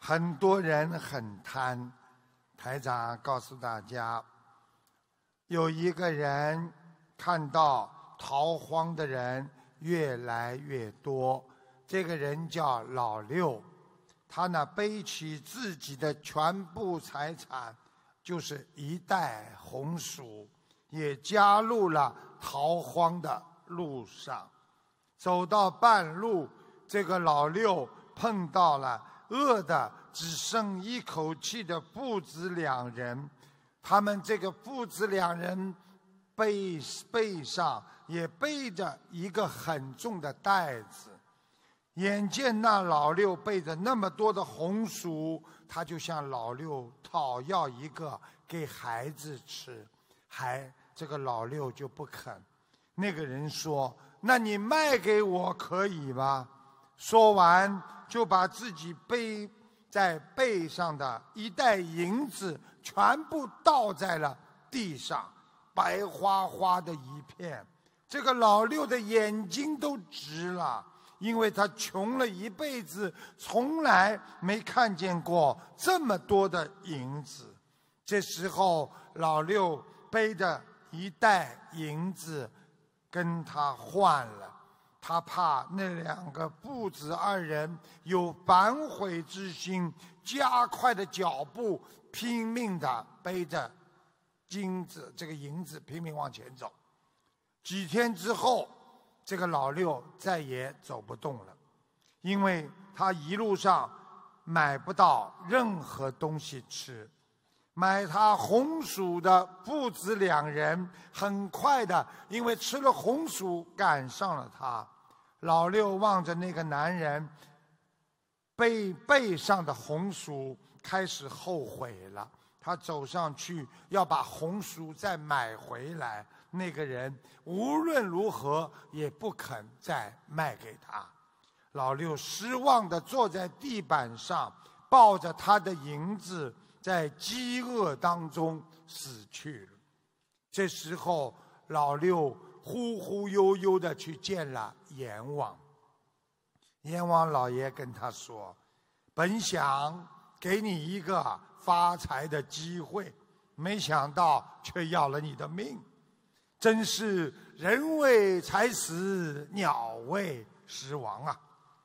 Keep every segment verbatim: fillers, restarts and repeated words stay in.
很多人很贪。台长告诉大家，有一个人看到逃荒的人越来越多，这个人叫老六，他呢背起自己的全部财产，就是一袋红薯，也加入了逃荒的路上。走到半路，这个老六碰到了饿得只剩一口气的父子两人，他们这个父子两人背背上也背着一个很重的袋子。眼见那老六背着那么多的红薯，他就向老六讨要一个给孩子吃，还这个老六就不肯。那个人说：那你卖给我可以吗？说完就把自己背在背上的一袋银子全部倒在了地上，白花花的一片。这个老六的眼睛都直了，因为他穷了一辈子，从来没看见过这么多的银子。这时候老六背着一袋银子跟他换了，他怕那两个父子二人有反悔之心，加快的脚步，拼命的背着金子这个银子拼命往前走。几天之后，这个老六再也走不动了，因为他一路上买不到任何东西吃。买他红薯的父子两人很快的因为吃了红薯赶上了他。老六望着那个男人背背上的红薯，开始后悔了。他走上去要把红薯再买回来，那个人无论如何也不肯再卖给他。老六失望地坐在地板上，抱着他的银子，在饥饿当中死去了。这时候老六忽忽悠悠地去见了阎王。阎王老爷跟他说：本想给你一个发财的机会，没想到却要了你的命，真是人为财死，鸟为食亡啊！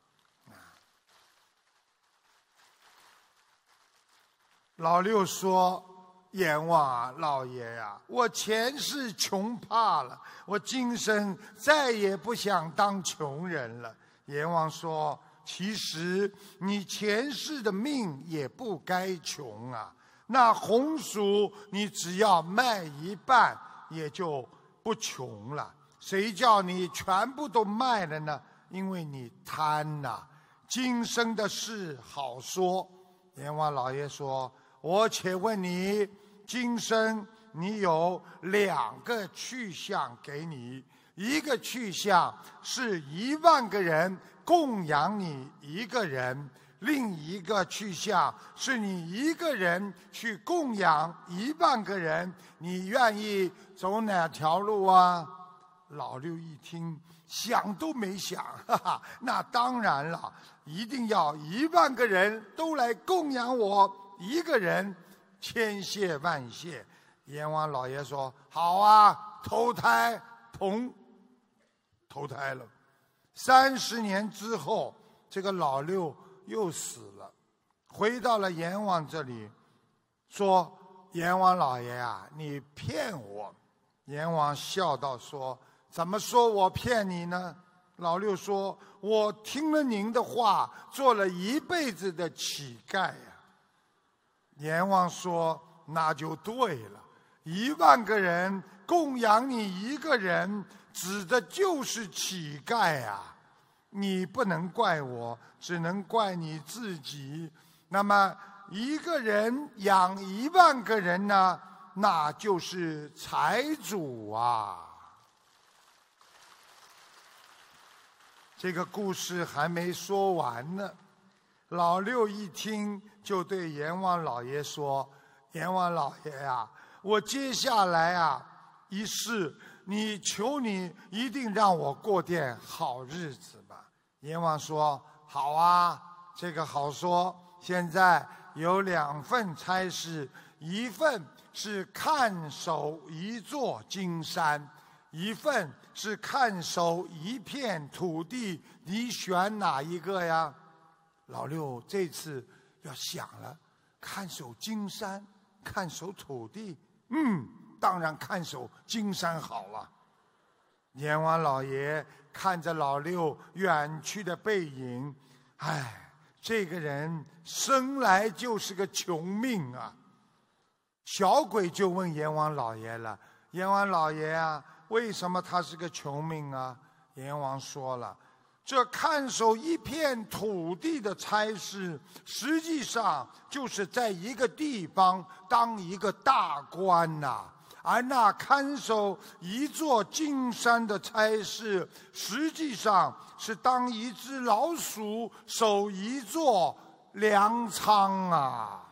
老六说：阎王啊，老爷呀、啊，我前世穷怕了，我今生再也不想当穷人了。阎王说：其实你前世的命也不该穷啊，那红薯你只要卖一半也就不穷了，谁叫你全部都卖了呢？因为你贪呐、啊。今生的事好说。阎王老爷说：我且问你，今生你有两个去向给你，一个去向是一万个人供养你一个人，另一个去向是你一个人去供养一万个人，你愿意走哪条路啊？老六一听，想都没想，哈哈，那当然了，一定要一万个人都来供养我一个人，千谢万谢。阎王老爷说：好啊，投胎，同投胎了。三十年之后，这个老六又死了，回到了阎王这里，说：阎王老爷啊，你骗我。阎王笑道说：怎么说我骗你呢？老六说：我听了您的话，做了一辈子的乞丐呀。阎王说：那就对了，一万个人供养你一个人，指的就是乞丐啊！你不能怪我，只能怪你自己。那么一个人养一万个人呢，那就是财主啊！这个故事还没说完呢。老六一听，就对阎王老爷说：阎王老爷啊，我接下来啊一世，你求你一定让我过点好日子吧。阎王说：好啊，这个好说， 现在有两份差事，一份是看守一座金山，一份是看守一片土地，你选哪一个呀？老六这次要想了，看守金山，看守土地，嗯，当然看守金山好了。阎王老爷看着老六远去的背影，唉，这个人生来就是个穷命啊。小鬼就问阎王老爷了：“阎王老爷啊，为什么他是个穷命啊？”阎王说了：“这看守一片土地的差事，实际上就是在一个地方当一个大官呐、啊。而那看守一座金山的差事，实际上是当一只老鼠守一座粮仓啊。”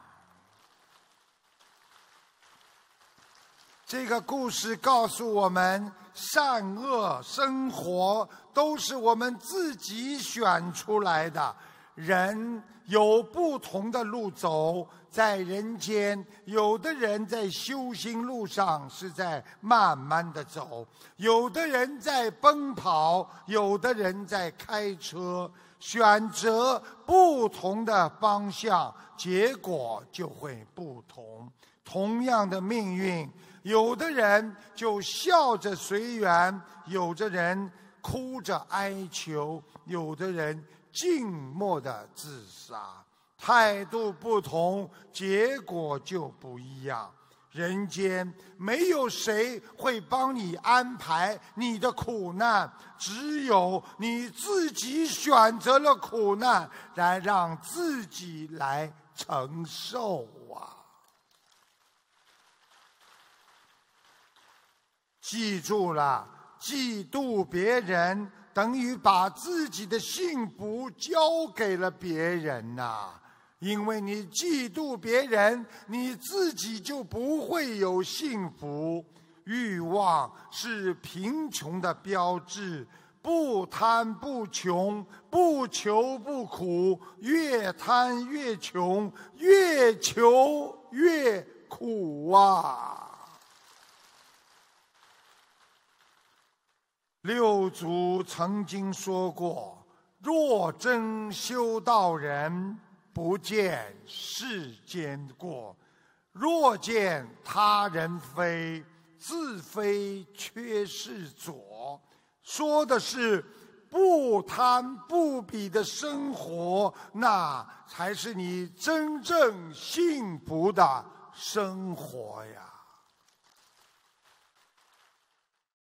这个故事告诉我们，善恶生活都是我们自己选出来的。人有不同的路走，在人间，有的人在修行路上是在慢慢的走，有的人在奔跑，有的人在开车。选择不同的方向，结果就会不同。同样的命运，有的人就笑着随缘，有的人哭着哀求，有的人静默的自杀。态度不同，结果就不一样。人间没有谁会帮你安排你的苦难，只有你自己选择了苦难，来让自己来承受啊！记住了，嫉妒别人等于把自己的幸福交给了别人呐、啊。因为你嫉妒别人，你自己就不会有幸福。欲望是贫穷的标志，不贪不穷，不求不苦，越贪越穷，越求越苦啊！六祖曾经说过：若真修道人，不见世间过，若见他人非，自非缺是左。说的是不贪不比的生活，那才是你真正幸福的生活呀。